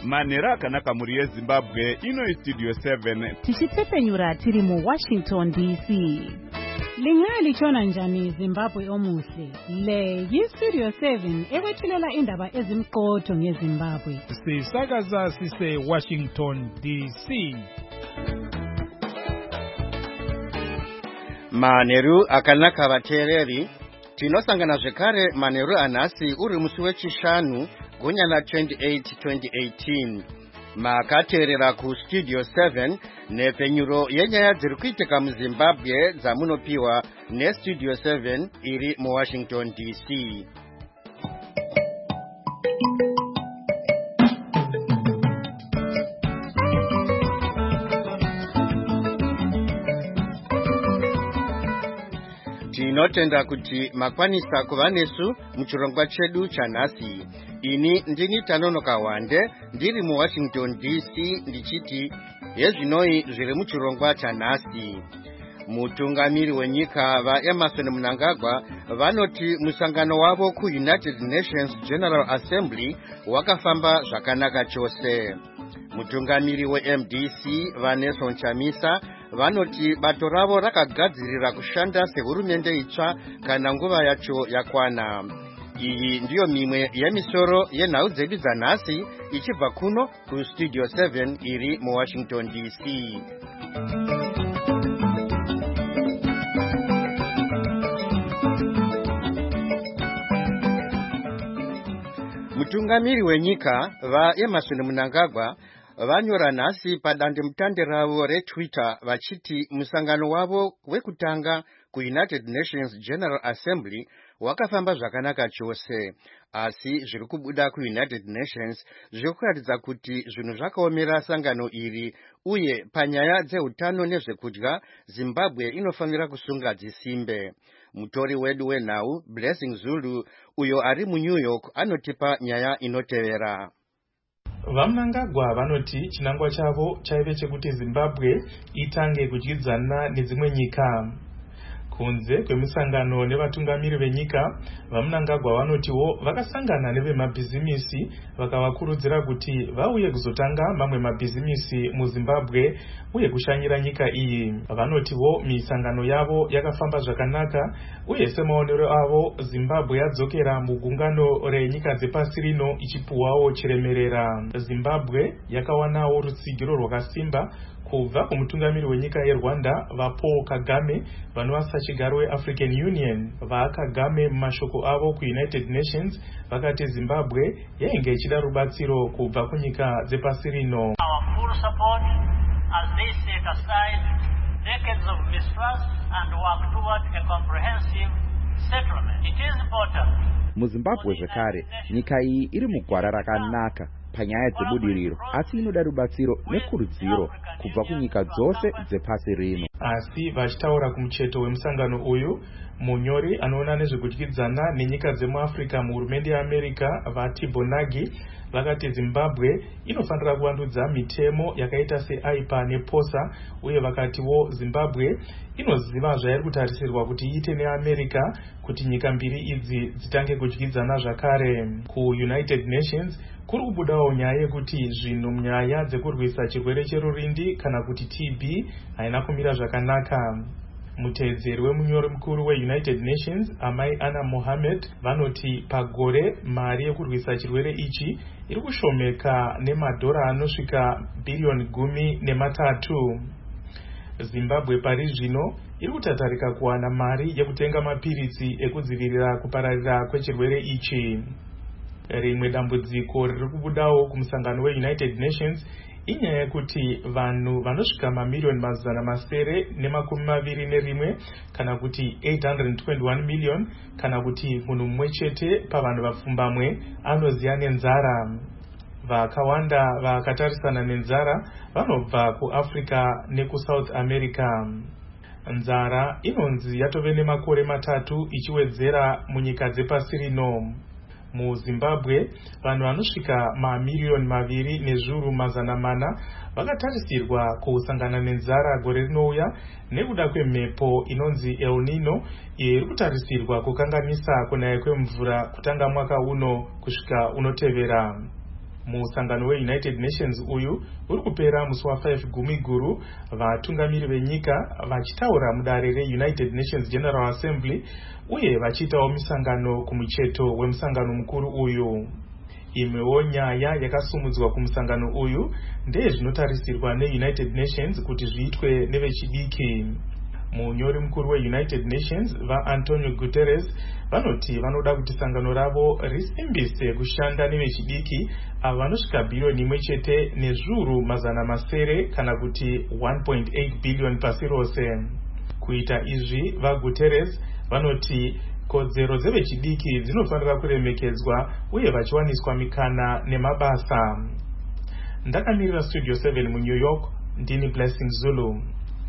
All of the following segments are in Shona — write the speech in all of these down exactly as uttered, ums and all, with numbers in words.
manhero akanaka muri yeZimbabwe. Ino iStudio seven tichitsepenyura tiri mu Washington D C. Lingali chona njani Zimbabwe omuhle. Le yiStudio seven ekwethulela indaba ezimqotho ngeZimbabwe. Sisakaza sise Washington D C. Manheru akanaka vateereri. Tinosangana zvekare manheru anhasi uri musi wechishanu gonyana twenty-eight twenty eighteen. Makateerera ku Studio seven nepfenyuro yenyaya dziri kuitika muZimbabwe dzamunopiwa neStudio seven iri muWashington D C. Tinotenda kuti makwanisa kuva nesu muchirongwa chedu chanhasi. Ini ndini Tanonoka Wande ndiri muWashington D C ndichiti yezvinoi zviri muchirongwa chanhasi. Mutungamiri wenyika vaEmerson Mnangagwa vanoti musangano wavo ku United Nations General Assembly wakafamba zvakanaka chose. Mutungamiri weM D C vaNelson Chamisa vanoti bato ravo rakagadzirira kushanda sehurumende itsva kana nguva yacho yakwana. Iyi ndiyo mimwe yemisoro yenhau dzedu dzanhasi ichibva kuno ku Studio seven iri muWashington D C. Mutungamiri wenyika vaEmerson Mnangagwa vanyora nhasi padandemutande ravo reTwitter vachiti musangano wavo wekutanga ku United Nations General Assembly wakafamba zvakanaka chose, asi zviri kubuda ku United Nations zviri kuratidza kuti zvinhu zvakaomera sangano iri, uye panyaya dzehutano nezvekudya Zimbabwe inofanira kusunga dzisimbe. Mutori wedu wenhau Blessing Zulu uyo ari muNew York anotipa nyaya inotevera. VaMnangagwa vanoti chinangwa chavo chaive chekuti Zimbabwe itange kudyidzana nedzimwe nyika. Kunze kwemusangano nevatungamiri venyika, vaMnangagwa vanotiwo vakasangana nevemabhizimisi vakavakurudzira kuti vauye kuzotanga mamwe mabhizimisi muZimbabwe uye kushanyira nyika iyi. Vanotiwo misangano yavo yakafamba zvakanaka, uye semaonero avo Zimbabwe yadzokera mugungano renyika dzepasi rino ichipuwawo chiremerera. Zimbabwe yakawanawo rutsigiro rwakasimba kubva kumutungamiri wenyika yeRwanda vaPaul Kagame vanova sachigaro weAfrican Union. VaKagame mumashoko avo ku United Nations vakati Zimbabwe yainge ichida rubatsiro kubva kunyika dzepasi rino. Our full support as they set aside decades of mistrust and work toward a comprehensive settlement. It is important. MuZimbabwe zvekare nyika iyi iri mugwara rakanaka panyaya dzebudiriro, asi inoda rubatsiro nekurudziro kubva kunyika dzose dzepasi rino. Asi vachitaura kumucheto wemusangano uyu, munyori anoona nezvekudyidzana nenyika dzemuAfrica muhurumende yeAmerica vaTibo Nagy vakati Zimbabwe inofanira kuvandudza mitemo yakaita seI P A nePOSA, uye vakatiwo Zimbabwe inoziva zvairi kutarisirwa kuti iite neAmerica kuti nyika mbiri idzi dzitange kudyidzana zvakare. Ku United Nations kuri kubudawo nyaya yekuti zvinhu munyaya dzekurwisa chirwere cherurindi kana kuti T B haina kumira zvakanaka. Muteedzeri wemunyori mukuru weUnited Nations Amai Anna Mohammed vanoti pagore mari yekurwisa chirwere ichi iri kushomeka nemadhora anosvika bhiriyoni gumi nematatu. Zimbabwe pari zvino iri kutatarika kuwana mari yekutenga mapiritsi ekudzivirira kupararira kwechirwere ichi. Rimwe dambudziko riri kubudawo kumusangano weUnited Nations inyaya yekuti vanhu vanosvika mamiliyoni mazana masere nemakumi maviri nerimwe kana kuti eight hundred twenty-one million kana kuti munhu mumwe chete pavanhu vapfumbamwe anoziya nenzara. Vakawanda vakatarisana nenzara vanobva kuAfrica nekuSouth America. Nzara inonzi yatove nemakore matatu ichiwedzera munyika dzepasi rino. MuZimbabwe vanhu vanosvika mamiliyoni maviri nezviuru mazana mana vakatarisirwa kusangana nenzara gore rinouya nekuda kwemhepo inonzi El Nino iri kutarisirwa kukanganisa kunaya kwemvura kutanga mwaka uno kusvika unotevera. Musangano we United Nations uyu uri kupera musi wa five gumiguru vatungamiri venyika vachitaura mudare re United Nations General Assembly uye vachitawo misangano kumucheto wemusangano mukuru uyu. Imwewo nyaya yakasumudzwa kumusangano uyu ndezvinotarisirwa neUnited Nations kuti zviitwe nevechidiki. Munyori mukuru weUnited Nations vaAntonio Guterres vanoti vanoda kuti sangano ravo risimbise kushanda nevechidiki avo vanosvika bhiriyoni imwe chete nezviuru mazana masere kana kuti one point eight billion pasi rose. Kuita izvi vaGuterres vanoti kodzero dzevechidiki dzinofanira kuremekedzwa uye vachiwaniswa mikana nemabasa. Ndakamirira Studio seven muNew York, ndini Blessing Zulu.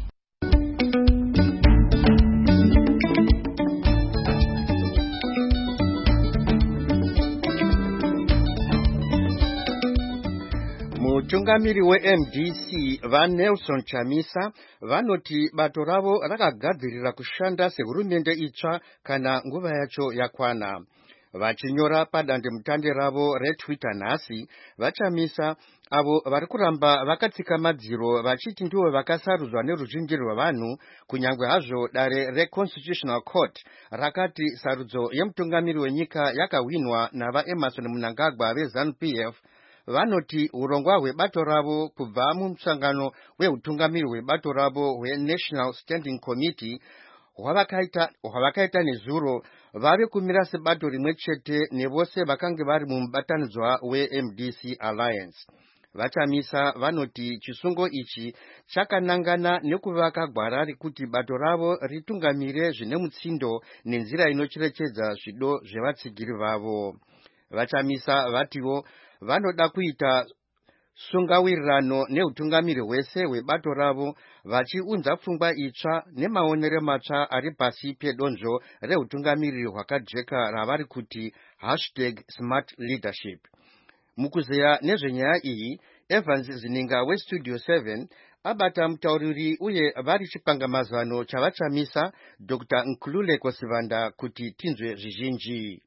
Mutungamiri we M D C va Nelson Chamisa vanoti bato ravo rakagadzirira kushanda sehurumende itsva kana nguva yacho yakwana. Vachinyora padande mutande ravo retwitter nhasi, vaChamisa avo vari kuramba vakatsika madziro vachiti ndivo vakasarudzwa neruzhinji rwavanhu, kunyangwe hazvo dare reConstitutional Court rakati sarudzo yemutungamiri wenyika yakahwinwa navaEmerson Mnangagwa veZANU P F. Vanoti urongwa hwebato ravo kubva mumusangano weutungamiri hwebato ravo hweNational Standing Committee hwavakaita hwavakaita nezuro vave kumira sebato rimwe chete nevose vakange vari mumubatanidzwa weM D C Alliance. VaChamisa vanoti chisungo ichi chakanangana nekuvaka gwara rekuti bato ravo ritungamire zvine mutsindo nenzira inocherechedza zvido zvevatsigiri vavo. VaChamisa vatiwo vanoda kuita sungawirirano neutungamiri hwese hwebato ravo vachiunza pfungwa itsva nemaonere matsva ari pasi pedonzvo reutungamiri hwakajeka ravari kuti hashtag smart leadership. Mukuzeya nezvenyaya iyi, Evans Zininga weStudio seven abata mutauriri uye vari chipangamazano chavaChamisa Doctor Nkululeko Sivanda kuti tinzwe zvizhinji.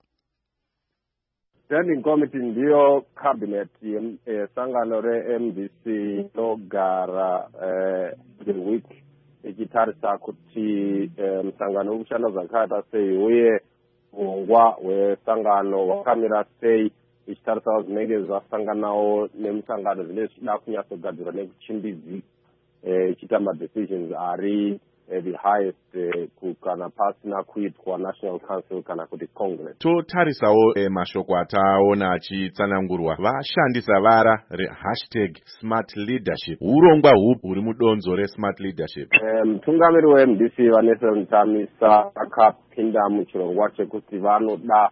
Standing Committee ndiyo cabinet yesangano re-M D C logara the week ichitarisa kuti msangano ukushanda zvakaita sei uye urongwa hwesangano hwakamira sei, ichitarisa zvinenge zvasanganawo nemusangano zvine zvichida kunyatsogadzirwa nekuchimbidzi ichiita madecisions ari the highest uh, kana pasina kuitwa National Council kana kuti Congress. Totarisawo eh, mashoko ataona achitsanangurwa vashandisa vara re hashtag smart leadership. Urongwa hupi uri mudonzo re smart leadership? Mutungamiri um, weM D C vaNelson Chamisa akapinda muchirongwa chekuti vanoda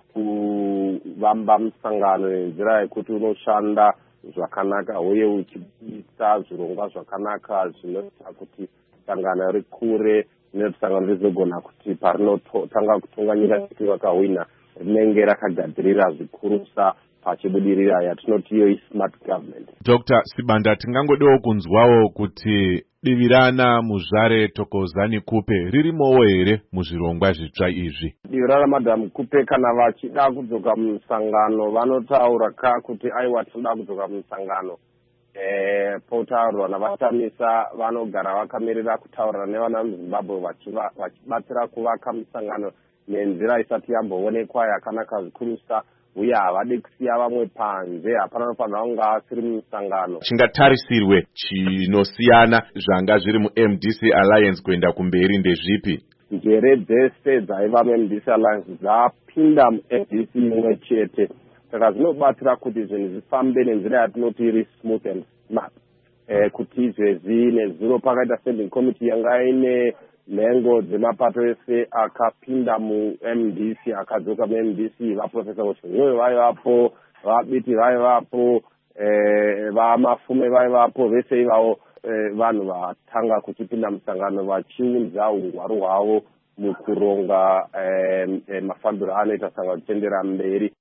kuvamba musangano nenzira yekuti unoshanda zvakanaka uye uchibudisa zvirongwa zvakanaka zvinoita kuti sangano rikure nesangano rizogona kuti parinotanga kutonga nyika kuti vakahwina rinenge rakagadzirira zvikurusa pachibudirira yatinoti iyo smart government. Doctor Sibanda, tingangodewo kunzwawo kuti divirana muzvare Thokozani Kupe ririmowo here muzvirongwa zvitsva izvi? Divirana Madam Kupe kana vachida kudzoka musangano vanotaura ka kuti aiwa tinoda kudzoka musangano. Eh, potaurwa navaChamisa vanogara vakamirira kutaura nevana muZimbabwe vachibatsira kuvaka musangano nenzira isati yamboonekwa yakanaka zvikurusa uye havadi kusiya vamwe panze, hapana nofanira kunge asiri mumusangano. Chingatarisirwe chinosiyana zvanga zviri muM D C Alliance kuenda kumberi ndezvipi? Njere dzese dzaiva muM D C Alliance dzapinda muM D C imwe chete. Saka zvinobatsira kuti zvinhu zvifambe nenzira yatinoti iri smooth and smart. Eh, kuti izvezvi nezuro pakaita standing committee yanga ine nhengo dzemapato ese akapinda muM D C akadzoka muM D C, vaprofesa Oshonyoyo vaivapo, vaBiti vaivapo, eh, vamafume vaivapo, vese ivavo eh, vanhu vatanga kuchipinda musangano vachiunza ungwaru hwavo mukuronga eh, eh, mafambiro anoita sangano kuchendera mberi.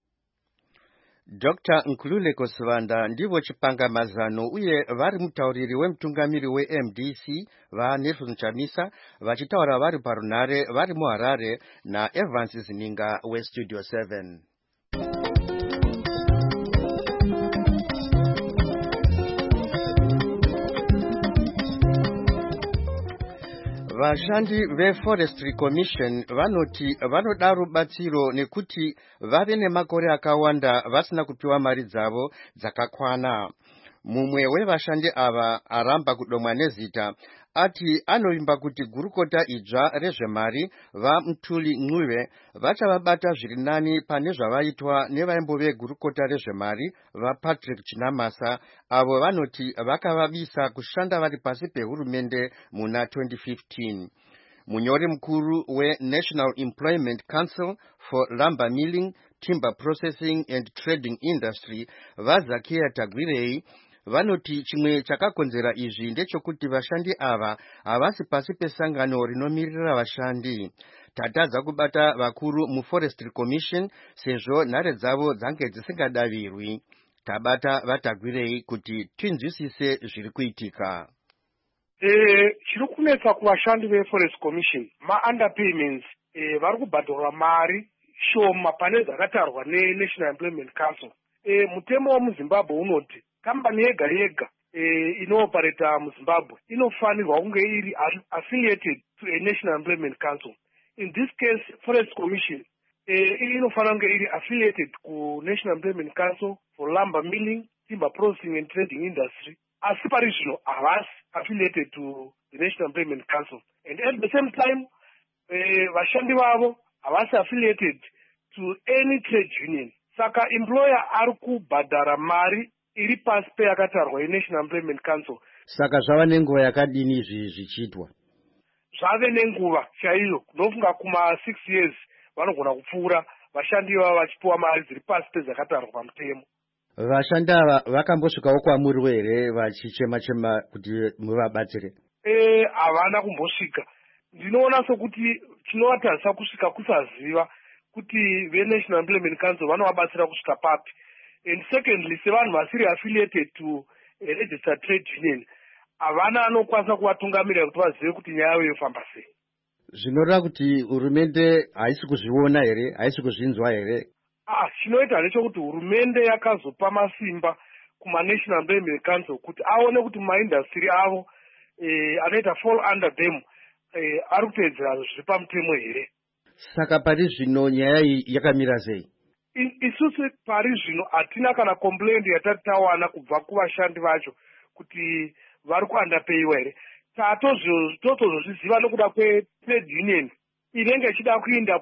Doctor Nkululeko Sivanda ndivo chipangamazano uye vari mutauriri wemutungamiri weM D C vaNelson Chamisa vachitaura vari parunhare vari muHarare naEvans Zininga weStudio seven. Vashandi veForestry Commission vanoti vanoda rubatsiro nekuti vave nemakore akawanda vasina kupiwa mari dzavo dzakakwana. Mumwe wevashandi ava aramba kudomwa nezita ati anovimba kuti gurukota idzva rezvemari vaMtuli Ncube vachavabata zviri nani pane zvavaitwa nevaimbove gurukota rezvemari vaPatrick Chinamasa avo vanoti vakavabisa kushanda vari pasi pehurumende muna twenty fifteen. Munyori mukuru weNational Employment Council for Lumber Milling, Timber Processing and Trading Industry vaZakia Tagwirei vanoti chimwe chakakonzera izvi ndechekuti vashandi ava havasi pasi pesangano rinomirira vashandi. Tatadza kubata vakuru muForestry Commission sezvo nhare dzavo dzange dzisingadavirwi. Tabata vaTagwirei kuti tinzwisise zviri kuitika. Eh, chiri kunetsa kuvashandi veForest Commission ma-underpayments eh, vari kubhadharwa mari shoma pane dzakatarwa neNational Employment Council. Eh, mutemo wemuZimbabwe unoti kambani yega yega eh, inooperata muZimbabwe inofanirwa kunge iri affiliated to a National Employment Council. In this case, Forest Commission eh, inofanirwa kunge iri affiliated ku National Employment Council for Lumber Milling, Timber Processing and Trading Industry. Asi pari zvino havasi affiliated to the National Employment Council. And at the same time, eh, vashandi vavo havasi affiliated to any trade union. Saka employer ari kubhadhara mari iri pasi peyakatarwa yeNational Employment Council. Saka zvava nenguva yakadini izvi zvichiitwa? Zvave nenguva chaiyo, kunofunga kuma six years vanogona kupfuura vashandi vavo vachipiwa mari dziri pasi pedzakatarwa pamutemo. Vashandi ava vakambosvikawo kwamuri here vachichema chema kuti muvabatsire? Eh, havana kumbosvika. Ndinoona sokuti chinovatadzisa kusvika kusaziva kuti veNational Employment Council vanovabatsira kusvika papi. And secondly, sevanhu vasiri affiliated to a registered trade union, havana anokwanisa kuvatungamirira kuti vazive kuti nyaya yavo yofamba sei. Zvinoreva kuti hurumende haisi kuzviona here, haisi kuzvinzwa here? Ah, chinoita ndechekuti hurumende yakazopa masimba kuma-National Employment Council kuti aone kuti maindastry avo eh, anoita fall under them eh, ari kuteedzera zviri pamutemo here. Saka pari zvino nyaya iyi yakamira sei? Isusu pari zvino hatina kana complaint yatati tawana kubva kuvashandi vacho kuti vari kuunderpayiwa here. Tatozozviziva nokuda kwetrade union inenge ichida kuinda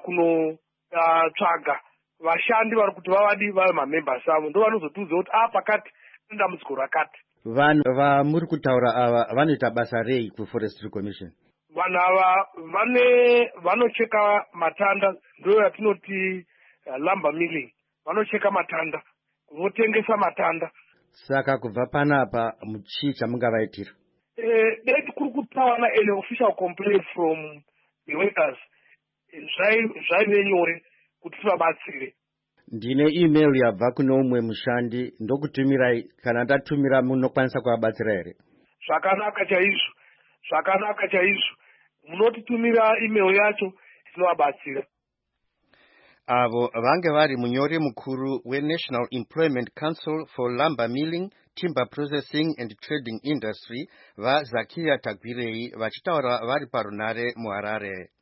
kunotsvaga uh, vashandi vari kuti vavadi vave mamembers avo, ndo vanozotiudza kuti ah pakati dambudziko rakati. Vanhu vamuri kutaura ava vanoita basa rei kuForestry Commission? Vanhu ava vane vanocheka matanda, ndo yatinoti uh, lumber milling. Vanocheka matanda, votengesa matanda. Saka kubva panapa muchii chamungavaitira? Eh, deti kuri kutawana an official complaint from the workers. Zvaive nyore kuti tivabatsire. Ndine email yabva kuno umwe mushandi ndokutumirai, kana ndatumira munokwanisa kuvabatsira here? Zvakanaka chaizvo. Zvakanaka chaizvo. Munotitumira email yacho tinovabatsira. Avo vange vari munyori mukuru weNational Employment Council for Lumber Milling, Timber Processing and Trading Industry vaZakia Tagwirei vachitaura vari parunare muHarare.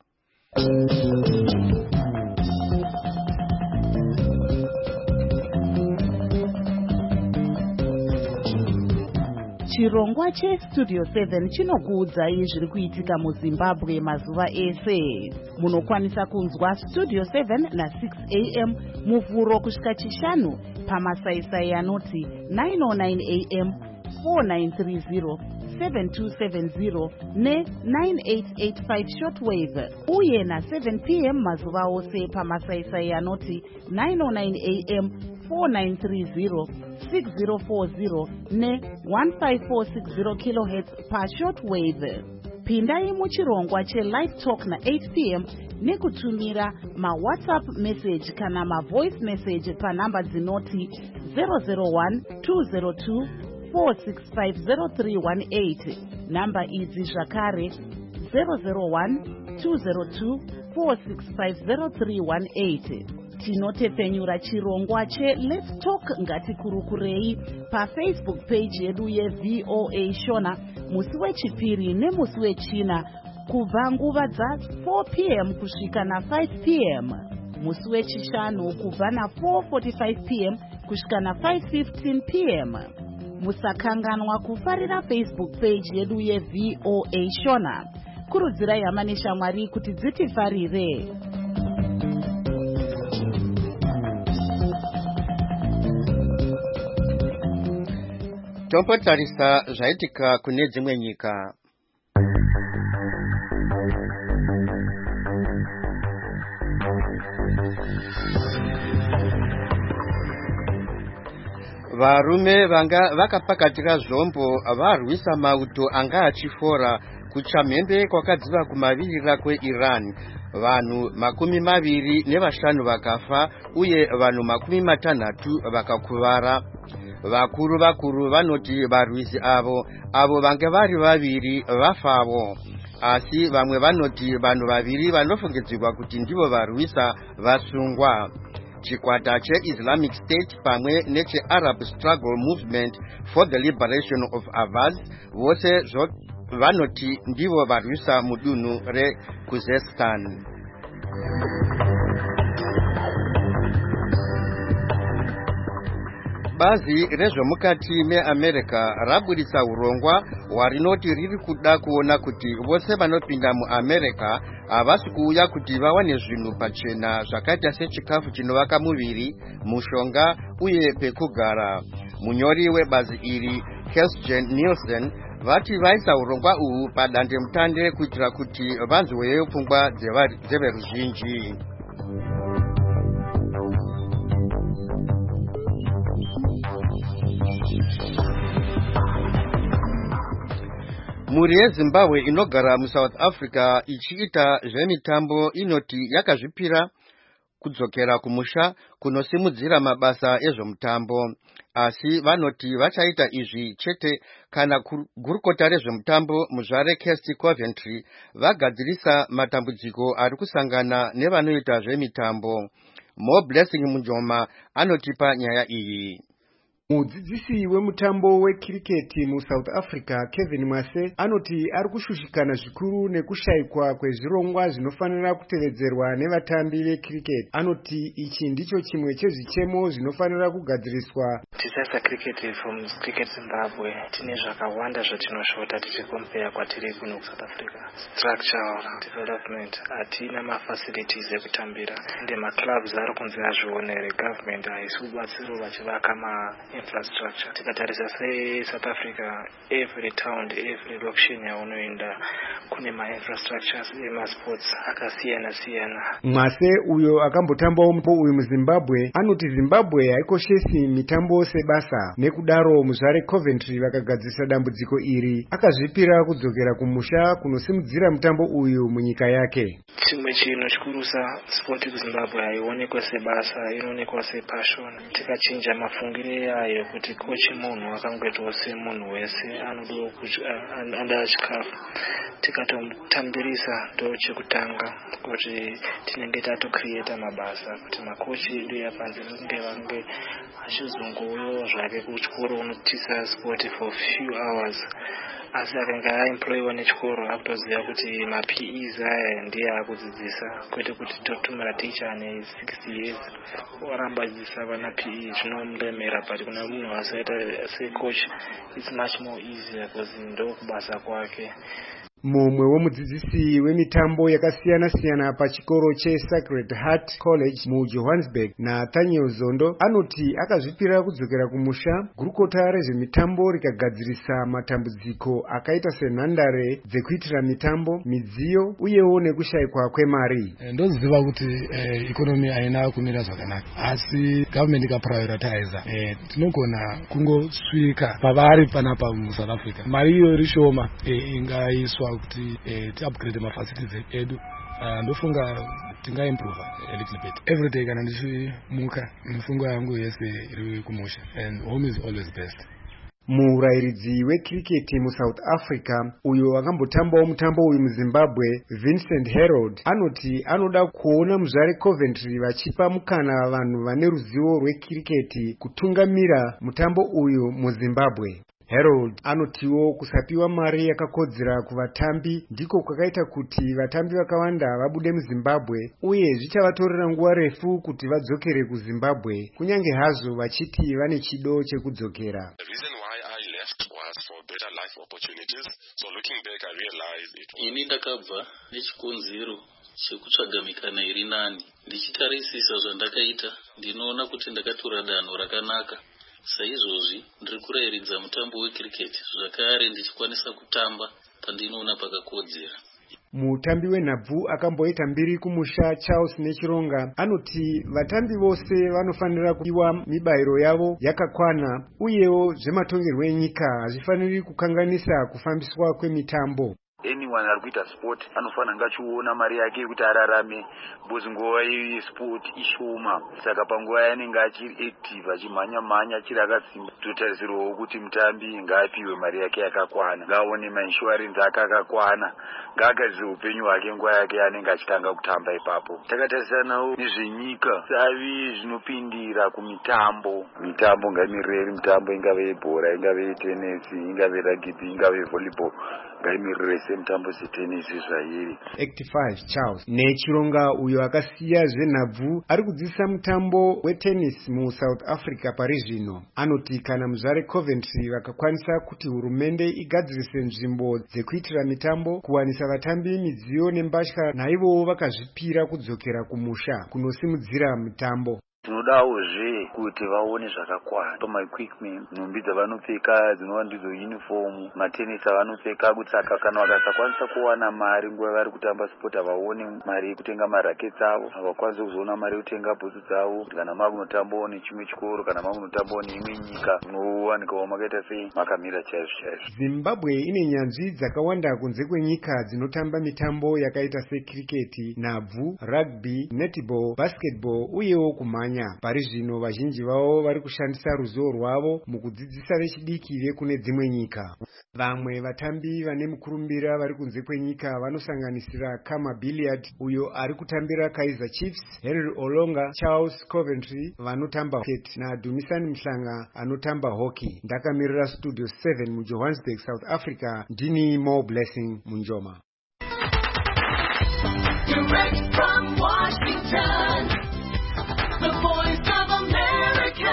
Chirongwa cheStudio seven chinokuudzai zviri kuitika muZimbabwe mazuva ese. Munokwanisa kunzwa Studio seven na six a m muvhuro kusvika chishanu pamasaisai anoti nine oh nine a m, four nine three zero, seven two seven zero ne nine eight eight five shortwave, uye na seven p m mazuva ose pamasaisai anoti nine oh nine a m, four nine three zero, six zero four zero ne one five four six zero kilohertz pa shortwave. Pindai muchirongwa cheLive Talk na eight p m nekutumira ma-WhatsApp message kana ma-voice message pa namba dzinoti zero zero one two zero two four six five zero three one eight. Namba idzi zvakare zero zero one two zero two four six five zero three one eight. Tinotepfenyura chirongwa che Let's Talk ngatikurukurei pa Facebook page yedu ye V O A Shona musi wechipiri nemusi wechina kubva nguva dza four p m kusvika na five p m musi wechishanu kubva na four forty-five p m kusvika na five fifteen p m musakanganwa kufarira Facebook page yedu yeV O A Shona. Kurudzirai hama neshamwari kuti dzitifarire. Tombotarisa zvaitika kune dzimwe nyika. Varume vanga vakapakatira zvombo varwisa mauto anga achifora kuchamhembe kwakadziva kumavirira kweIran. Vanhu makumi maviri nevashanu vakafa uye vanhu makumi matanhatu vakakuvara. Vakuru vakuru vanoti varwisi avo avo vanga vari vaviri vafavo. Asi vamwe vanoti vanhu vaviri vanofungidzirwa kuti ndivo varwisa vasungwa. Chikwata che-Islamic State pamwe neche-Arab Struggle Movement for the Liberation of Avaz vose vanoti ndivo varwisa mudunhu reKuzestan. Bazi rezvemukati meAmerica raburitsa urongwa hwarinoti riri kuda kuona kuti vose vanopinda muAmerica havasi kuuya kuti vawane zvinhu pachena zvakaita sechikafu chinovaka muviri, mushonga uye pekugara. Munyori webazi iri Kesgen Nielsen vati vaisa urongwa uhu padandemutande kuitira kuti vanzweyo pfungwa dzeveruzhinji. Mhuri yeZimbabwe inogara muSouth Africa ichiita zvemitambo inoti yakazvipira kudzokera kumusha kunosimudzira mabasa ezvemutambo. Asi vanoti vachaita izvi chete kana gurukota rezvemutambo muzvare Kirsty Coventry vagadzirisa matambudziko ari kusangana nevanoita zvemitambo. Mo Blessing Munjoma anotipa nyaya iyi. Mudzidzisi wemutambo wekiriketi muSouth Africa Kevin Mwase anoti ari kushushikana zvikuru nekushayikwa kwezvirongwa zvinofanira kutevedzerwa nevatambi vekiriketi. Anoti ichi ndicho chimwe chezvichemo zvinofanira kugadziriswa. Tisasa cricket from Cricket Zimbabwe tine zvakawanda zvatinoshota tichikompare kwatiri kuno kuSouth Africa. Structural development, hatina mafacilities ekutambira. Ende maclubs ari kunzi azvionere government haisi kubatsiro vachivaka ma infrastructure. Tikatarisa se South Africa, every town, every location yaunoenda kune ma infrastructures ema sports akasiyana siyana. Mwase uyo akambotambawo uyu muZimbabwe anoti Zimbabwe haikoshesi mitambo sebasa. Nekudaro muzvare Coventry vakagadzisa dambudziko iri akazvipira kudzokera kumusha kunosimudzira mutambo uyu munyika yake. Chimwe chinhu chikurusa sport kuZimbabwe haionekwa sebasa, inoonekwa sepassion. Tikachinja mafungire yayo kuti kochi munhu akangoitwa semunhu wese anoda chikafu. Tikatomutambirisa ndo chekutanga kuti tinenge tatocreata mabasa kuti makochi edu yapanze kunge vange achizongoyo zvake kuchikoro unotisa sport for few hours. Asi akanga aemployiwa nechikoro akutoziva kuti ma-P Es aya ndiye akudzidzisa kwete kuti totumira ticha ane sixty years oramba achidzidzisa vana P E zvinomulemera, but kuna munhu asaita secoach it's much more easier because ndo kubasa kwake. Mumwe womudzidzisi wemitambo yakasiyana siyana pachikoro cheSacred Heart College muJohannesburg Nathaniel Zondo anoti akazvipira kudzokera kumusha gurukota rezvemitambo rikagadzirisa matambudziko akaita senhandare dzekuitira mitambo, midziyo uyewo nekushayikwa kwemari. Ndoziva kuti ikonomi haina kumira zvakanaka, asi government ikaprioritiza tinogona kungosvika pavari panapa muSouth Africa. Mari iyo iri shoma ingaiswa kuti ti-upgrade mafacilities edu. Ndofunga tingaimprove a little bit. Every day kana ndichimuka mifungo yangu yese iri kumusha, and home is always best. Murairidzi wekiriketi muSouth Africa uyo akambotambawo mutambo uyu muZimbabwe Vincent Harold anoti anoda kuona muzvare Coventry vachipa mukana vanhu vane ruzivo rwekiriketi kutungamira mutambo uyu muZimbabwe. Harold anotiwo kusapiwa mari yakakodzera kuvatambi ndiko kwakaita kuti vatambi vakawanda vabude muZimbabwe uye zvichavatorera nguva refu kuti vadzokere kuZimbabwe kunyange hazvo vachiti vane chido chekudzokera. Ini ndakabva nechikonzero chekutsvaga mikana iri nani. Ndichitarisisa zvandakaita, ndinoona kuti ndakatora danho rakanaka. Saizvozvi ndiri kurairidza mutambo wekiriketi, zvakare ndichikwanisa kutamba pandinoona pakakodzera. Mutambi wenhabvu akamboita mbiri kumusha Charles Nechironga anoti vatambi vose vanofanira kupiwa mibayiro yavo yakakwana uyewo zvematongerwo enyika hazvifaniri kukanganisa kufambiswa kwemitambo. Anyone ari kuita sport anofanira ngachiona mari yake kuti ararame because nguva yesport ishoma, saka panguva yanenge achiri active achimhanya mhanya achiri akasimba totarisirwawo kuti mutambi ngaapiwe mari yake yakakwana, ngaaone mainsurance ake akakwana, ngaagadzire upenyu hwake nguva yake yanenge achitanga kutamba ipapo. Takatarisanawo nezvenyika savi zvinopindira kumitambo, mitambo ngaimiriri, mitambo ingave yebhora, ingave yetenesi, ingave rugby, ingave volleyball, ngaimiriri mitambo setenisi zvairi. eighty-five Charles Nechironga uyo akasiya zvenhabvu ari kudzidzisa mutambo wetennis muSouth Africa pari zvino anoti kana muzvare Coventry vakakwanisa kuti hurumende igadzirise nzvimbo dzekuitira mitambo, kuwanisa vatambi midziyo nembatya, naivowo vakazvipira kudzokera kumusha kunosimudzira mitambo. Tinodawozve kuti vaone zvakakwana pamaequipment, nhumbi dzavanopfeka dzinova ndidzo uniform, matenisi avanopfeka, kuti saka kana vakasakwanisa kuwana mari nguva vari kutamba sport havaone mari yekutenga marakets avo, havakwanisi kuzoona mari yekutenga bhutsu dzavo. Kana makunotambawo nechimwe chikoro, kana makunotambawo neimwe nyika, munowanikawo makaita sei makamira chaizvo chaizvo. Zimbabwe ine nyanzvi dzakawanda kunze kwenyika dzinotamba mitambo yakaita sekiriketi, nhabvu, rugby, netball, basketball uyewo kumhanya. Pari zvino vazhinji vavo vari kushandisa ruzivo rwavo mukudzidzisa vechidiki vekune dzimwe nyika. Vamwe vatambi vane mukurumbira vari kunze kwenyika vanosanganisira Kama Billiard uyo ari kutambira Kaizer Chiefs, Henry Olonga, Charles Coventry vanotamba cricket naDumisani Mhlanga anotamba hockey. Ndakamirira Studio seven muJohannesburg, South Africa, ndini Mo Blessing Munjoma. Direct from Washington, the voice of America,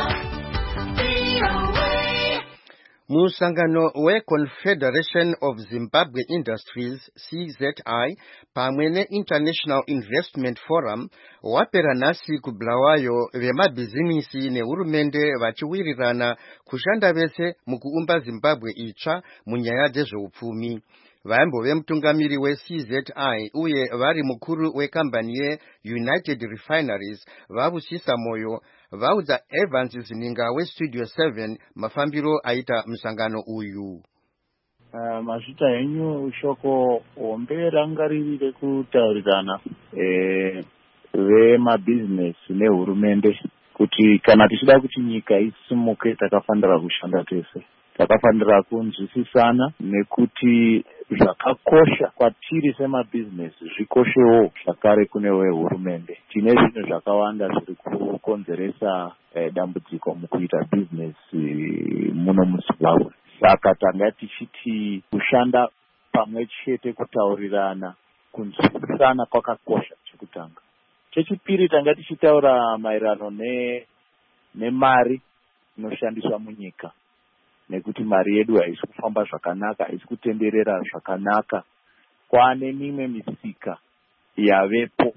V O A. Musangano we Confederation of Zimbabwe Industries C Z I pamwe ne International Investment Forum wapera nasi kubulawayo vemabhizinisi nehurumende vachiwirirana kushanda vese mukuumba Zimbabwe itsva munyaya dzezveupfumi. Vambo vemutungamiri we C Z I uye vari mukuru wekambani ye United Refineries vavusisa moyo vaudza Evans Zininga we Studio seven mafambiro aita musangano uyu. Uh, mazvita henyu shoko hombe ranga riri rekutaurirana eh, vemabhizinesi nehurumende kuti kana tichida kuti nyika isimuke takafanira kushanda tese, takafanira kunzwisisana nekuti zvakakosha kwatiri semabhizinesi zvikoshewo zvakare kune vehurumende. Tine zvinhu zvakawanda zviri kukonzeresa eh, dambudziko mukuita bhizinesi muno muZimbabwe. Saka tanga tichiti kushanda pamwe chete, kutaurirana, kunzwisisana kwakakosha chekutanga. Chechipiri tanga tichitaura maererano ne nemari inoshandiswa munyika, nekuti mari yedu haisi kufamba zvakanaka, haisi kutenderera zvakanaka. Kwane mimwe misika yavepo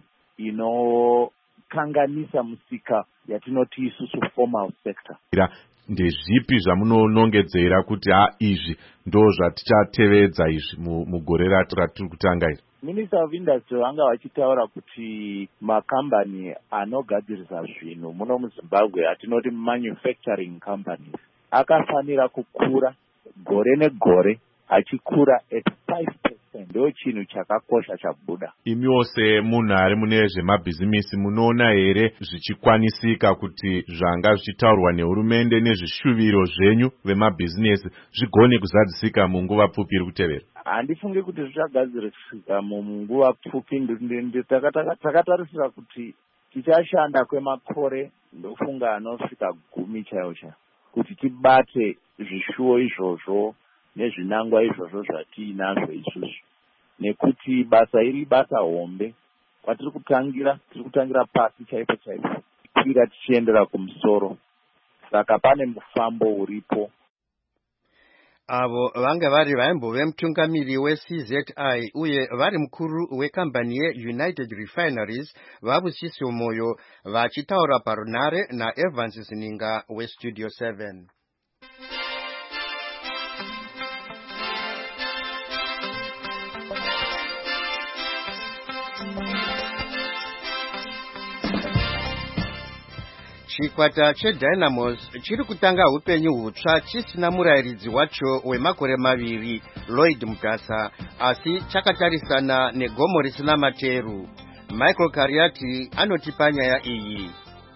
inokanganisa musika yatinoti isusu formal sector. Ndezvipi zvamunonongedzera kuti ha izvi ndo zvatichatevedza izvi mugore ratiri kutanga iri? Minister of Industry vanga vachitaura kuti makambani anogadzirisa zvinhu muno muZimbabwe atinoti manufacturing companies akafanira kukura gore negore, achikura at five percent. Ndo chinhu chakakosha chabuda. Imiwo semunhu ari mune zvemabhizimisi munoona here zvichikwanisika kuti zvanga zvichitaurwa nehurumende nezvishuviro zvenyu vemabhizinesi zvigone kuzadzisika munguva pfupi iri kutevera? Handifungi kuti zvichagadzirisika munguva pfupi. Takatarisira kuti tichashanda kwemakore ndofunga anosvika gumi chaiwo chaiwo. kuti tibate zvishuwo izvozvo nezvinangwa izvozvo zvatiinazvo isusu, nekuti basa iri basa hombe kwatiri kutangira tiri kutangira pasi chaipo chaipo tichira tichiendera kumusoro. Saka pane mufambo uripo. Avo vanga vari vaimbove mutungamiri we-C Z I uye vari mukuru wekambani ye-United Refineries Vabusisi Moyo vachitaura parunare naEvans Zininga weStudio seven. Chikwata cheDynamos chiri kutanga upenyu hutsva chisina murayiridzi wacho wemakore maviri Lloyd Mutasa, asi chakatarisana negomo risina materu. Michael Kariati anotipa nyaya iyi.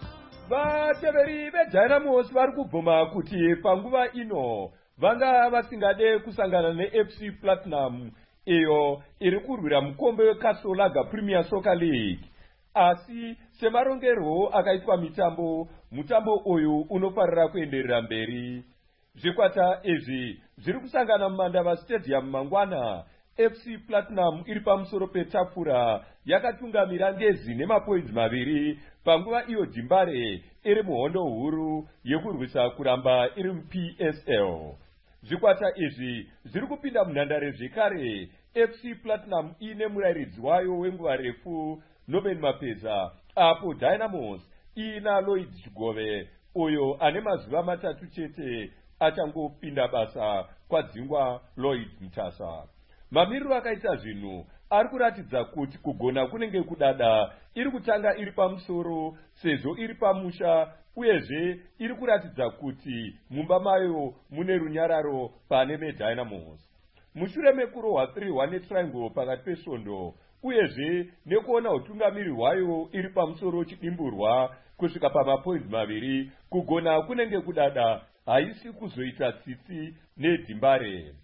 Vateveri veDynamos vari kubvuma kuti panguva ino vanga vasingade kusangana neF C Platinum iyo iri kurwira mukombe weKasolaga Premier Soccer League. Asi semarongero akaitwa mitambo, mutambo uyu unofarira kuenderera mberi. Zvikwata izvi zviri kusangana muMandava Stadium mangwana. F C Platinum iri pamusoro petafura yakatungamira ngezi nemapoints maviri panguva iyo Dhimbare iri muhondo huru yekurwisa kuramba iri mu-P S L. Zvikwata izvi zviri kupinda munhandare zvekare. F C Platinum ine murayiridzi wayo wenguva refu Noben Mapeza, apo Dynamos ina Lloyd Chigove uyo ane mazuva matatu chete achangopinda basa kwadzingwa Lloyd Mutasa. Mamiriro akaita zvinhu ari kuratidza kuti kugona kunenge kudada, iri kutanga iri pamusoro sezvo iri pamusha, uyezve iri kuratidza kuti mumba mayo mune runyararo pane veDynamos. Mushure mekurohwa three one triangle pakati pesvondo, uyezve nekuona utungamiri hwayo iri pamusoro chidimburwa kusvika pamapoints maviri, kugona kunenge kudada, haisi kuzoita tsitsi neDhimbare.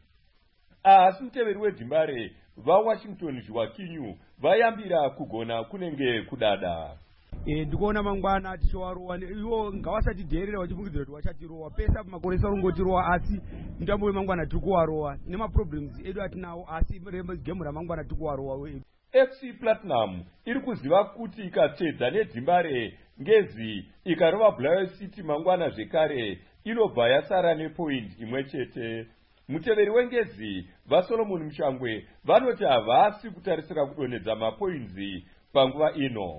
Asi muteveri weDhimbare vaWashington Zviwakinyu vayambira kugona kunenge kudada. E, ndikuona mangwana tichiwarowa iwo ngavasatidheerera vachifungidzira kuti vachatirowa pesa makore sarungotirowa, asi mutambo wemangwana tiri kuwarowa nemaproblems edu atinawo, asi gemu ramangwana tiri kuwarowa. F C Platinum iri kuziva kuti ikatedza neDhimbare ngezi ikarova Bulawayo City mangwana zvekare inobva yasara nepoint imwe chete. Muteveri wengezi vaSolomon Mushangwe vanoti havasi kutarisira kudonedza mapoints panguva ino.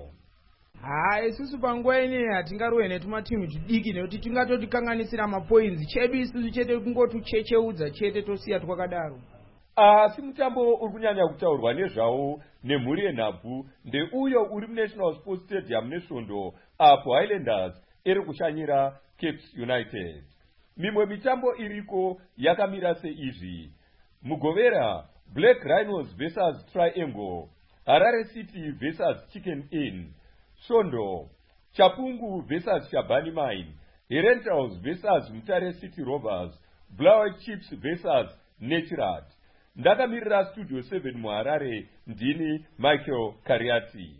Ha, isusu panguva ine hatingarowe netumatimu tudiki nekuti tingatotikanganisira mapoints, chedu isusu chete kungotuchecheudza chete tosiya twakadaro. Asi mutambo uri kunyanya kutaurwa nezvawo nemhuri yenhabvu ndeuyo uri muNational Sports Stadium nesvondo, apo Highlanders iri kushanyira Capes United. Mimwe mitambo iriko yakamira seizvi: Mugovera Black Rhinos versus Triangle, Harare City versus Chicken Inn, Svondo Chapungu versus Shabani Mine, Herentals versus Mutare City Rovers, Bulawayo Chips versus Naturat. Ndakamirira Studio seven muHarare, ndini Michael Kariati.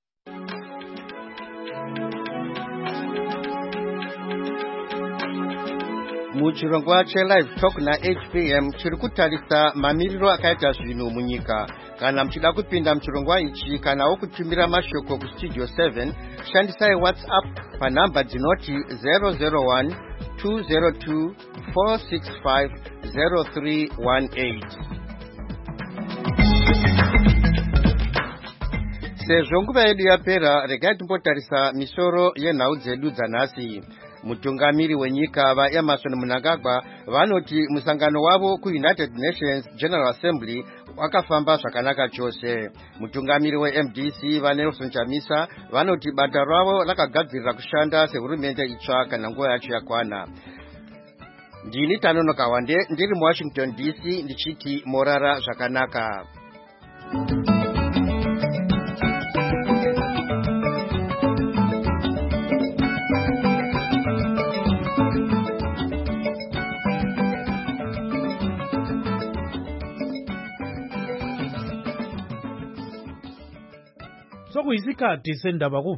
Muchirongwa cheLive Talk na H P M chiri kutarisa mamiriro akaita zvinhu munyika. Kana mchida kupinda muchirongwa ichi kanawo kutumira mashoko kuStudio seven, shandisai WhatsApp panamba dzinoti zero zero one two zero two four six five zero three one eight. Sezvo nguva yedu yapera, regai timbotarisa misoro yenhau dzedu dzanhasi. Mutungamiri wenyika vaEmerson Mnangagwa vanoti musangano wavo kuUnited Nations General Assembly wakafamba zvakanaka chose. Mutungamiri weM D C vaNelson Chamisa vanoti bata ravo rakagadzirira kushanda sehurumende itsva kana nguva yacho yakwana. Ndini Tanono Kawande ndiri muWashington D C ndichiti morara zvakanaka. Sokuyisikhathi sendaba